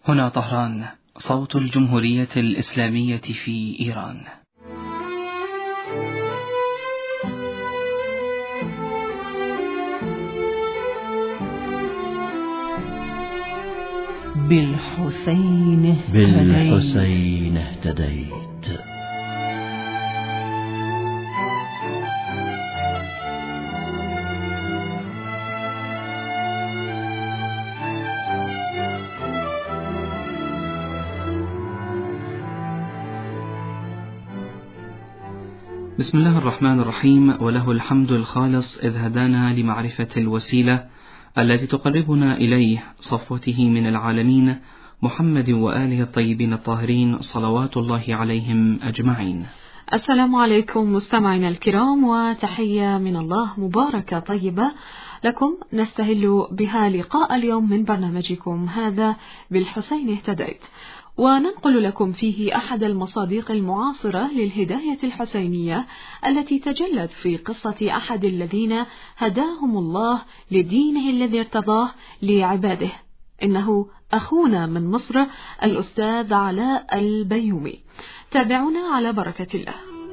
هنا طهران، صوت الجمهورية الإسلامية في إيران. بالحسين اهتديت. بسم الله الرحمن الرحيم، وله الحمد الخالص إذ هدانا لمعرفة الوسيلة التي تقربنا إليه، صفوته من العالمين محمد وآله الطيبين الطاهرين صلوات الله عليهم أجمعين. السلام عليكم مستمعينا الكرام، وتحية من الله مباركة طيبة لكم نستهل بها لقاء اليوم من برنامجكم هذا بالحسين اهتديت، وننقل لكم فيه أحد المصادق المعاصرة للهداية الحسينية التي تجلت في قصة أحد الذين هداهم الله لدينه الذي ارتضاه لعباده. إنه أخونا من مصر الأستاذ علاء البيومي. تابعونا على بركة الله.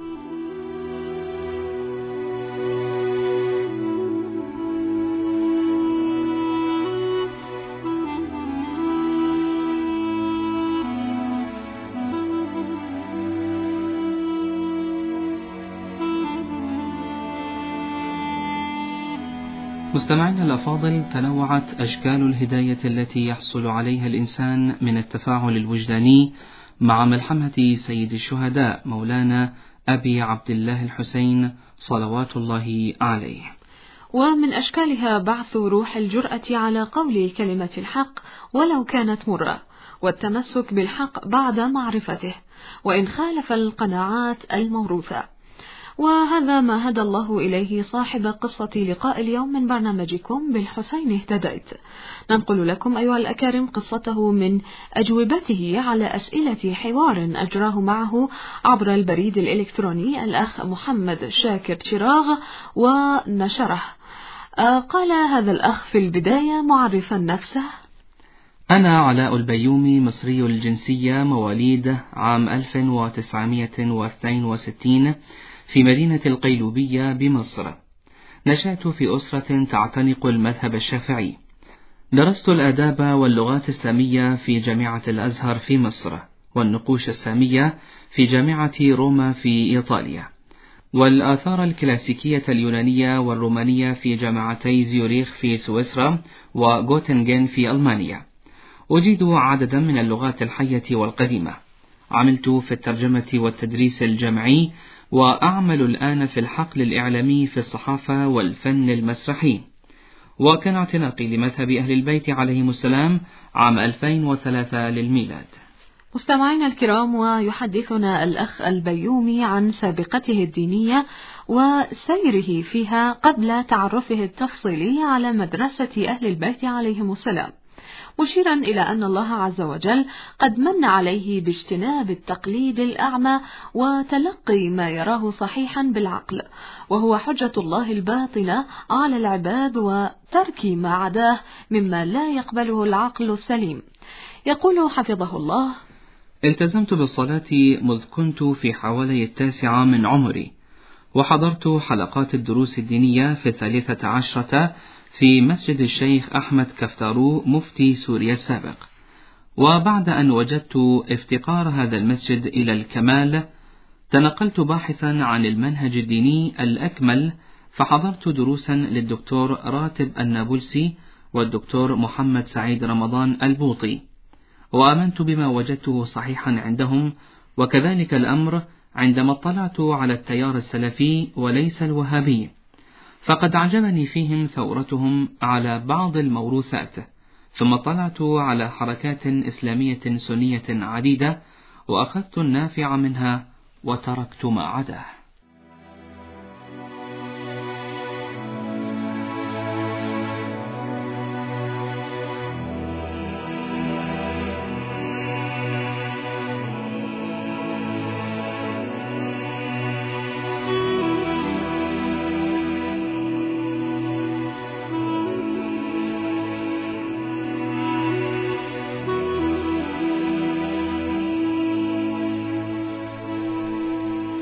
مستمعينا الأفاضل، تنوعت أشكال الهداية التي يحصل عليها الإنسان من التفاعل الوجداني مع ملحمة سيد الشهداء مولانا أبي عبد الله الحسين صلوات الله عليه. ومن أشكالها بعث روح الجرأة على قول كلمة الحق ولو كانت مرة، والتمسك بالحق بعد معرفته وإن خالف القناعات الموروثة. وهذا ما هدى الله إليه صاحب قصة لقاء اليوم من برنامجكم بالحسين اهتديت. ننقل لكم أيها الأكارم قصته من أجوبته على أسئلة حوار أجراه معه عبر البريد الإلكتروني الأخ محمد شاكر شراغ ونشره. قال هذا الأخ في البداية معرفا نفسه: أنا علاء البيومي، مصري الجنسية، مواليد عام 1962 في مدينة القيلوبية بمصر. نشأت في أسرة تعتنق المذهب الشافعي. درست الآداب واللغات السامية في جامعة الأزهر في مصر، والنقوش السامية في جامعة روما في إيطاليا، والآثار الكلاسيكية اليونانية والرومانية في جامعتي زيوريخ في سويسرا وغوتنغن في ألمانيا. أجيد عددا من اللغات الحية والقديمة. عملت في الترجمة والتدريس الجامعي، وأعمل الآن في الحقل الإعلامي في الصحافة والفن المسرحي. وكان اعتناقي لمذهب أهل البيت عليهم السلام عام 2003 للميلاد. مستمعينا الكرام، ويحدثنا الأخ البيومي عن سابقته الدينية وسيره فيها قبل تعرفه التفصيلي على مدرسة أهل البيت عليهم السلام، مشيرا إلى أن الله عز وجل قد من عليه باجتناب التقليد الأعمى وتلقي ما يراه صحيحا بالعقل، وهو حجة الله الباطنة على العباد، وترك ما عداه مما لا يقبله العقل السليم. يقول حفظه الله: التزمت بالصلاة مذ كنت في حوالي 9 من عمري، وحضرت حلقات الدروس الدينية في 13 في مسجد الشيخ أحمد كفتارو مفتي سوريا السابق. وبعد أن وجدت افتقار هذا المسجد إلى الكمال، تنقلت باحثا عن المنهج الديني الأكمل، فحضرت دروسا للدكتور راتب النابلسي والدكتور محمد سعيد رمضان البوطي، وآمنت بما وجدته صحيحا عندهم. وكذلك الأمر عندما اطلعت على التيار السلفي وليس الوهابي، فقد أعجبني فيهم ثورتهم على بعض الموروثات. ثم اطلعت على حركات إسلامية سنية عديدة، وأخذت النافع منها وتركت ما عداه.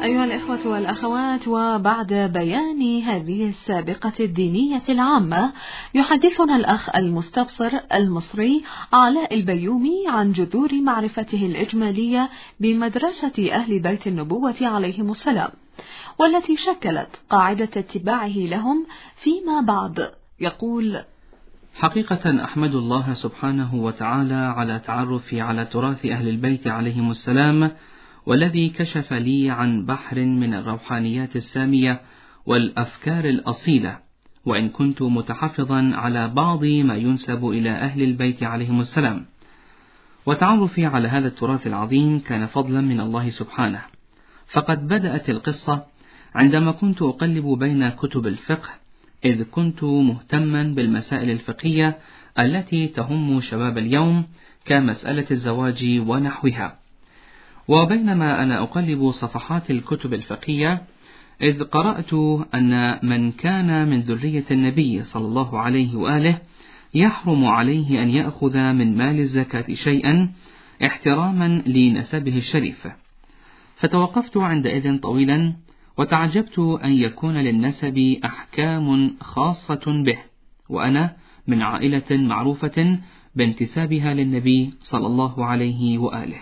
أيها الإخوة والأخوات، وبعد بيان هذه السابقة الدينية العامة، يحدثنا الأخ المستبصر المصري علاء البيومي عن جذور معرفته الإجمالية بمدرسة أهل بيت النبوة عليهم السلام، والتي شكلت قاعدة اتباعه لهم فيما بعد. يقول: حقيقة أحمد الله سبحانه وتعالى على تعرفي على تراث أهل البيت عليهم السلام، والذي كشف لي عن بحر من الروحانيات السامية والأفكار الأصيلة، وإن كنت متحفظا على بعض ما ينسب إلى أهل البيت عليهم السلام. وتعرفي على هذا التراث العظيم كان فضلا من الله سبحانه، فقد بدأت القصة عندما كنت أقلب بين كتب الفقه، إذ كنت مهتما بالمسائل الفقهية التي تهم شباب اليوم كمسألة الزواج ونحوها. وبينما أنا أقلب صفحات الكتب الفقهية، إذ قرأت أن من كان من ذرية النبي صلى الله عليه وآله يحرم عليه أن يأخذ من مال الزكاة شيئا احتراما لنسبه الشريف، فتوقفت عندئذ طويلا وتعجبت أن يكون للنسب أحكام خاصة به، وأنا من عائلة معروفة بانتسابها للنبي صلى الله عليه وآله.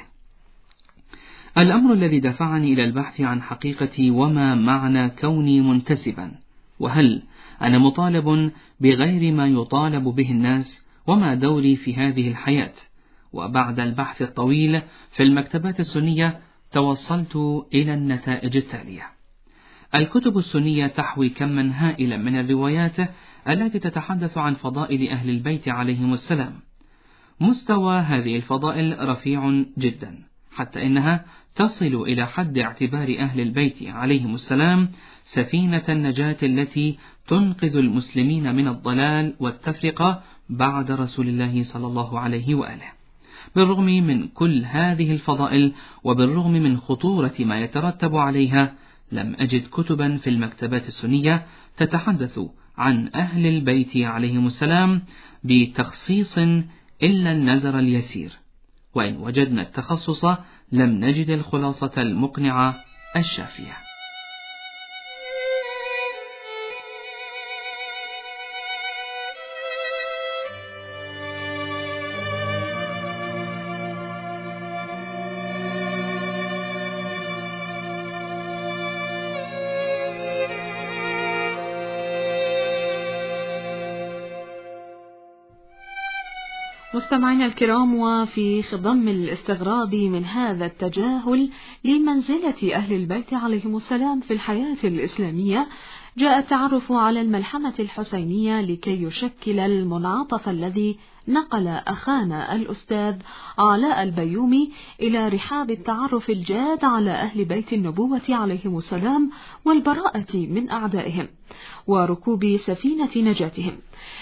الأمر الذي دفعني إلى البحث عن حقيقة وما معنى كوني منتسبا، وهل أنا مطالب بغير ما يطالب به الناس، وما دوري في هذه الحياة. وبعد البحث الطويل في المكتبات السنية توصلت إلى النتائج التالية: الكتب السنية تحوي كما هائلا من الروايات التي تتحدث عن فضائل أهل البيت عليهم السلام. مستوى هذه الفضائل رفيع جدا، حتى إنها تصل إلى حد اعتبار أهل البيت عليهم السلام سفينة النجاة التي تنقذ المسلمين من الضلال والتفرقة بعد رسول الله صلى الله عليه وآله. بالرغم من كل هذه الفضائل، وبالرغم من خطورة ما يترتب عليها، لم أجد كتبا في المكتبات السنية تتحدث عن أهل البيت عليهم السلام بتخصيص إلا النزر اليسير، وإن وجدنا التخصص لم نجد الخلاصة المقنعة الشافية. مستمعينا الكرام، وفي خضم الاستغراب من هذا التجاهل لمنزلة أهل البيت عليهم السلام في الحياة الإسلامية، جاء التعرف على الملحمة الحسينية لكي يشكل المنعطف الذي نقل أخانا الأستاذ علاء البيومي إلى رحاب التعرف الجاد على أهل بيت النبوة عليهم السلام والبراءة من أعدائهم وركوب سفينة نجاتهم.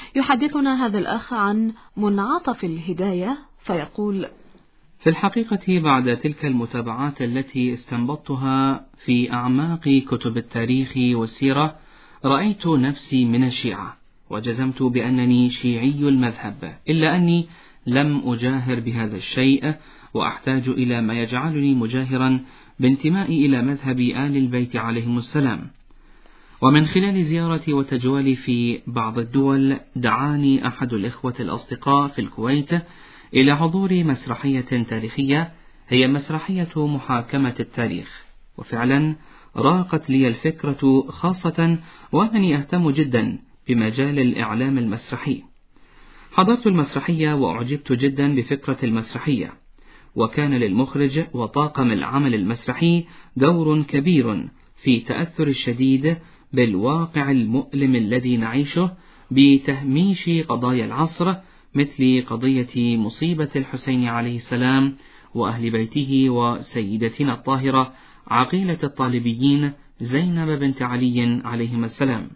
يحدثنا هذا الأخ عن منعطف الهداية فيقول: في الحقيقة بعد تلك المتابعات التي استنبطتها في أعماق كتب التاريخ والسيرة، رأيت نفسي من الشيعة، وجزمت بأنني شيعي المذهب، إلا أني لم أجاهر بهذا الشيء، وأحتاج إلى ما يجعلني مجاهرا بانتمائي إلى مذهب آل البيت عليهم السلام. ومن خلال زيارتي وتجوالي في بعض الدول، دعاني أحد الإخوة الأصدقاء في الكويت إلى حضور مسرحية تاريخية هي مسرحية محاكمة التاريخ، وفعلا راقت لي الفكرة، خاصة وأنني أهتم جدا بمجال الإعلام المسرحي. حضرت المسرحية وأعجبت جدا بفكرة المسرحية، وكان للمخرج وطاقم العمل المسرحي دور كبير في تأثر الشديد بالواقع المؤلم الذي نعيشه بتهميش قضايا العصر، مثل قضية مصيبة الحسين عليه السلام وأهل بيته وسيدتنا الطاهرة عقيلة الطالبيين زينب بنت علي عليهم السلام،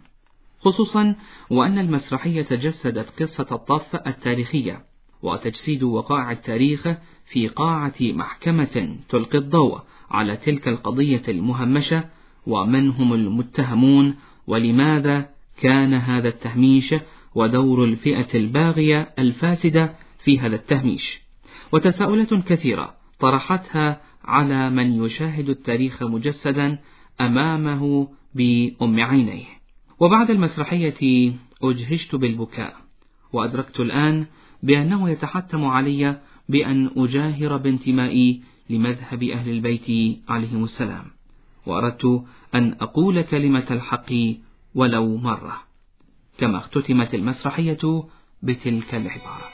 خصوصا وأن المسرحية جسدت قصة الطف التاريخية وتجسيد وقائع التاريخ في قاعة محكمة تلقي الضوء على تلك القضية المهمشة، ومن هم المتهمون، ولماذا كان هذا التهميش، ودور الفئة الباغية الفاسدة في هذا التهميش، وتساؤلات كثيرة طرحتها على من يشاهد التاريخ مجسدا أمامه بأم عينيه. وبعد المسرحية أجهشت بالبكاء، وأدركت الآن بأنه يتحتم علي بأن أجاهر بانتمائي لمذهب أهل البيت عليهم السلام، وأردت أن أقول كلمة الحق ولو مرة. كما اختتمت المسرحية بتلك العبارة: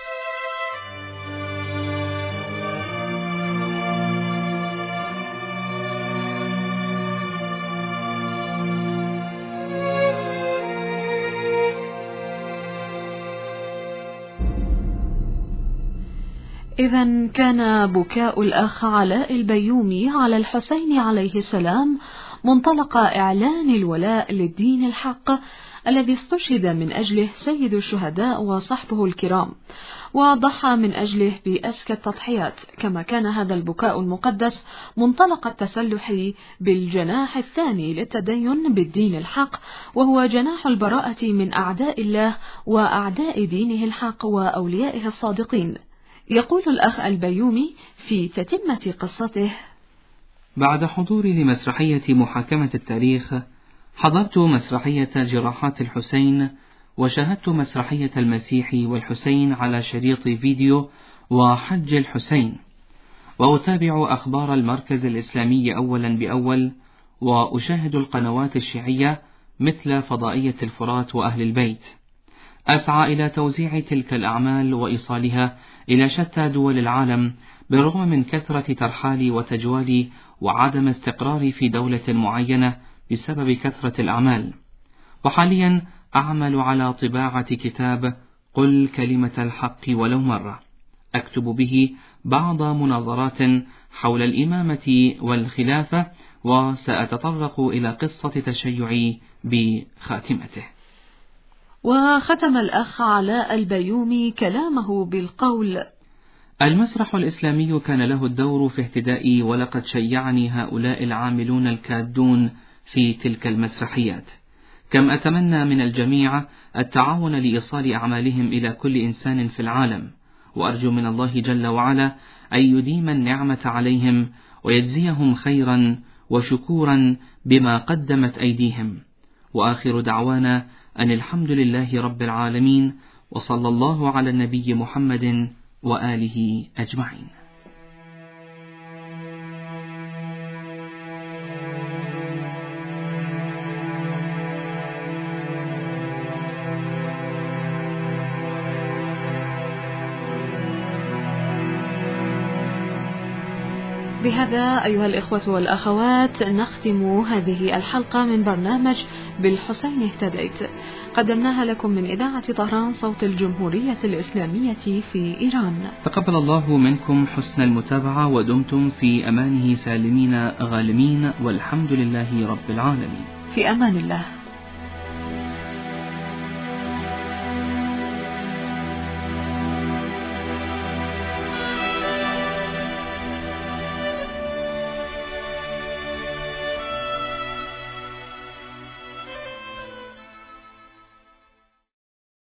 إذا كان بكاء الأخ علاء البيومي على الحسين عليه السلام منطلق إعلان الولاء للدين الحق الذي استشهد من أجله سيد الشهداء وصحبه الكرام، وضحى من أجله بأزكى التضحيات. كما كان هذا البكاء المقدس منطلق التسلح بالجناح الثاني للتدين بالدين الحق، وهو جناح البراءة من أعداء الله وأعداء دينه الحق وأوليائه الصادقين. يقول الأخ البيومي في تتمة قصته: بعد حضوري لمسرحية محاكمة التاريخ، حضرت مسرحية جراحات الحسين، وشاهدت مسرحية المسيح والحسين على شريط فيديو، وحج الحسين، وأتابع أخبار المركز الإسلامي أولا بأول، وأشاهد القنوات الشيعية مثل فضائية الفرات وأهل البيت. أسعى إلى توزيع تلك الأعمال وإيصالها إلى شتى دول العالم، بالرغم من كثرة ترحالي وتجوالي وعدم استقراري في دولة معينة بسبب كثرة الأعمال. وحاليا أعمل على طباعة كتاب قل كلمة الحق ولو مرة، أكتب به بعض مناظرات حول الإمامة والخلافة، وسأتطرق إلى قصة تشيعي بخاتمته. وختم الأخ علاء البيومي كلامه بالقول: المسرح الإسلامي كان له الدور في اهتدائي، ولقد شيعني هؤلاء العاملون الكادون في تلك المسرحيات. كم أتمنى من الجميع التعاون لإيصال أعمالهم إلى كل إنسان في العالم، وأرجو من الله جل وعلا أن يديم النعمة عليهم ويجزيهم خيرا وشكورا بما قدمت أيديهم. وآخر دعوانا أن الحمد لله رب العالمين، وصلى الله على النبي محمد وآله أجمعين. بهذا أيها الإخوة والأخوات نختم هذه الحلقة من برنامج بالحسين اهتديت، قدمناها لكم من إذاعة طهران صوت الجمهورية الإسلامية في إيران. تقبل الله منكم حسن المتابعة، ودمتم في أمانه سالمين غالمين، والحمد لله رب العالمين. في أمان الله.